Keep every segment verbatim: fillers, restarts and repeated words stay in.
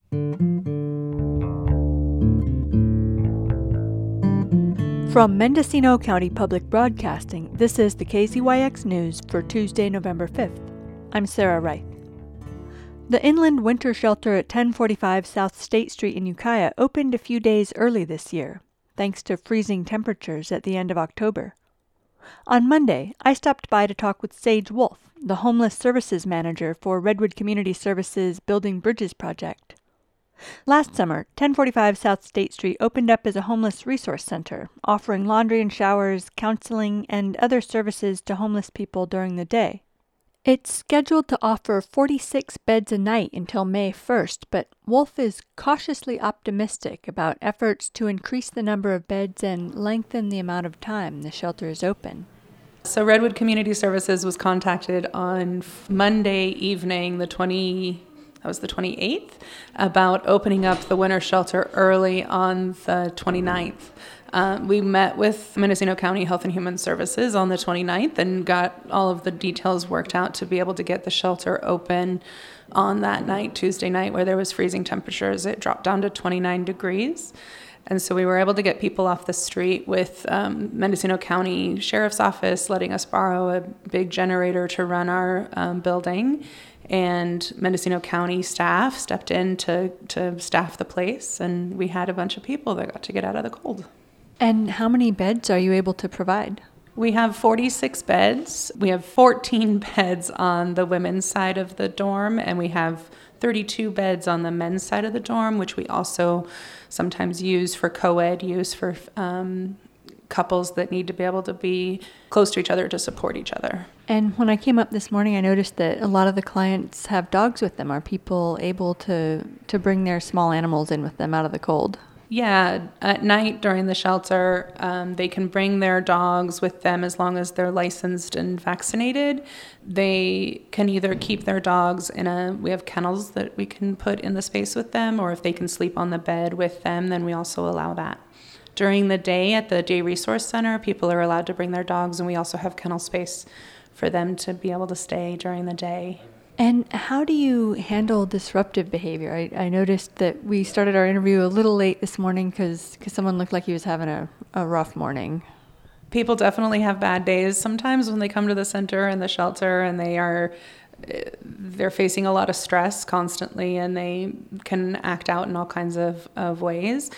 From Mendocino County Public Broadcasting, this is the K Z Y X News for Tuesday, November fifth. I'm Sarah Reith. The Inland Winter Shelter at ten forty-five South State Street in Ukiah opened a few days early this year, thanks to freezing temperatures at the end of October. On Monday, I stopped by to talk with Sage Wolf, the Homeless Services Manager for Redwood Community Services Building Bridges Project. Last summer, ten forty-five South State Street opened up as a homeless resource center, offering laundry and showers, counseling, and other services to homeless people during the day. It's scheduled to offer forty-six beds a night until May first, but Wolf is cautiously optimistic about efforts to increase the number of beds and lengthen the amount of time the shelter is open. So Redwood Community Services was contacted on Monday evening, the twenty, that was the twenty-eighth, about opening up the winter shelter early on the twenty-ninth. Uh, we met with Mendocino County Health and Human Services on the twenty-ninth and got all of the details worked out to be able to get the shelter open on that night, Tuesday night, where there was freezing temperatures. It dropped down to twenty-nine degrees. And so we were able to get people off the street with um, Mendocino County Sheriff's Office letting us borrow a big generator to run our um, building. And Mendocino County staff stepped in to, to staff the place. And we had a bunch of people that got to get out of the cold. And how many beds are you able to provide? We have forty-six beds. We have fourteen beds on the women's side of the dorm, and we have thirty-two beds on the men's side of the dorm, which we also sometimes use for co-ed use for um, couples that need to be able to be close to each other to support each other. And when I came up this morning, I noticed that a lot of the clients have dogs with them. Are people able to, to bring their small animals in with them out of the cold? Yeah, at night during the shelter, um, they can bring their dogs with them as long as they're licensed and vaccinated. They can either keep their dogs in a, we have kennels that we can put in the space with them, or if they can sleep on the bed with them, then we also allow that. During the day at the Day Resource Center, people are allowed to bring their dogs, and we also have kennel space for them to be able to stay during the day. And how do you handle disruptive behavior? I, I noticed that we started our interview a little late this morning because someone looked like he was having a, a rough morning. People definitely have bad days sometimes when they come to the center and the shelter, and they are they're facing a lot of stress constantly, and they can act out in all kinds of, of ways.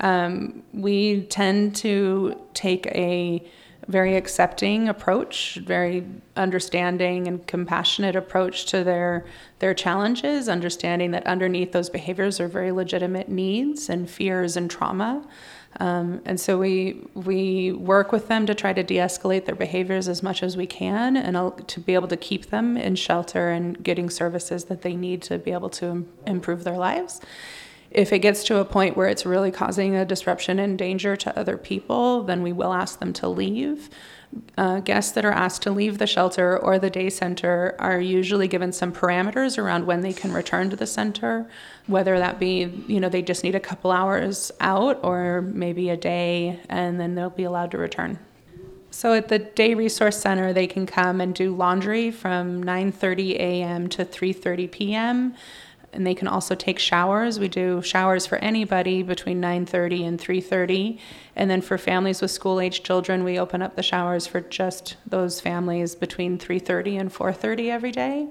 Um, we tend to take a very accepting approach, very understanding and compassionate approach to their their challenges, understanding that underneath those behaviors are very legitimate needs and fears and trauma. Um, and so we we work with them to try to de-escalate their behaviors as much as we can, and uh, to be able to keep them in shelter and getting services that they need to be able to im- improve their lives. If it gets to a point where it's really causing a disruption and danger to other people, then we will ask them to leave. Uh, guests that are asked to leave the shelter or the day center are usually given some parameters around when they can return to the center, whether that be, you know, they just need a couple hours out or maybe a day, and then they'll be allowed to return. So at the Day Resource Center, they can come and do laundry from nine thirty a.m. to three thirty p.m., and they can also take showers. We do showers for anybody between nine thirty and three thirty. And then for families with school-age children, we open up the showers for just those families between three thirty and four thirty every day.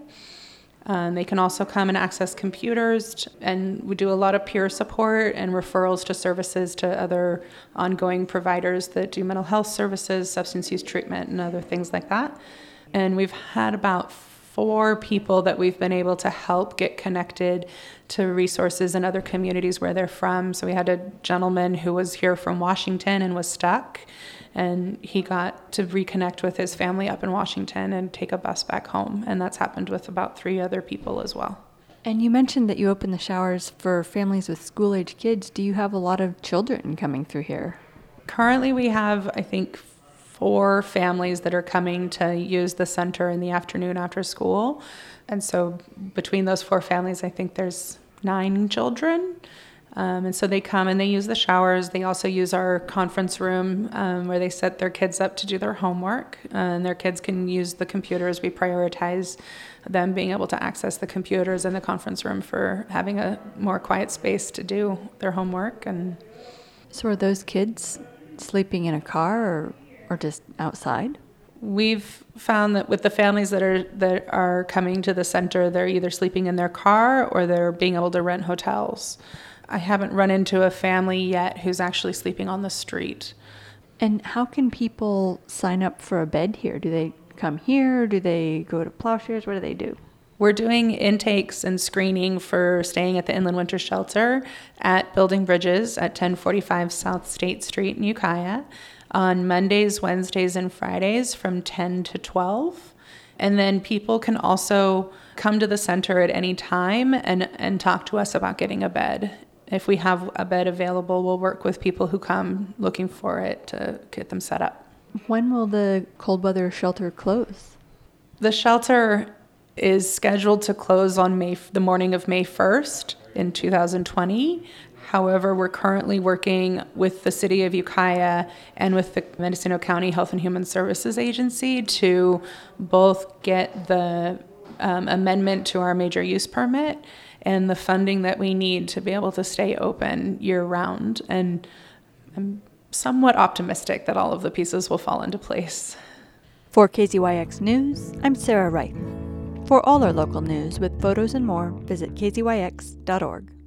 Um, they can also come and access computers, and we do a lot of peer support and referrals to services to other ongoing providers that do mental health services, substance use treatment, and other things like that. And we've had about four people that we've been able to help get connected to resources in other communities where they're from. So we had a gentleman who was here from Washington and was stuck, and he got to reconnect with his family up in Washington and take a bus back home. And that's happened with about three other people as well. And you mentioned that you open the showers for families with school-age kids. Do you have a lot of children coming through here? Currently we have, I think, four families that are coming to use the center in the afternoon after school. And so between those four families, I think there's nine children. Um, and so they come and they use the showers. They also use our conference room um, where they set their kids up to do their homework. Uh, and their kids can use the computers. We prioritize them being able to access the computers in the conference room for having a more quiet space to do their homework. And so are those kids sleeping in a car or, or just outside? We've found that with the families that are that are coming to the center, they're either sleeping in their car or they're being able to rent hotels. I haven't run into a family yet who's actually sleeping on the street. And how can people sign up for a bed here? Do they come here? Do they go to Plowshares? What do they do? We're doing intakes and screening for staying at the Inland Winter Shelter at Building Bridges at ten forty-five South State Street in Ukiah on Mondays, Wednesdays, and Fridays from ten to twelve. And then people can also come to the center at any time and, and talk to us about getting a bed. If we have a bed available, we'll work with people who come looking for it to get them set up. When will the cold weather shelter close? The shelter is scheduled to close on May, the morning of May first in two thousand twenty. However, we're currently working with the City of Ukiah and with the Mendocino County Health and Human Services Agency to both get the um, amendment to our major use permit and the funding that we need to be able to stay open year-round. And I'm somewhat optimistic that all of the pieces will fall into place. For K Z Y X News, I'm Sarah Wright. For all our local news with photos and more, visit k z y x dot org.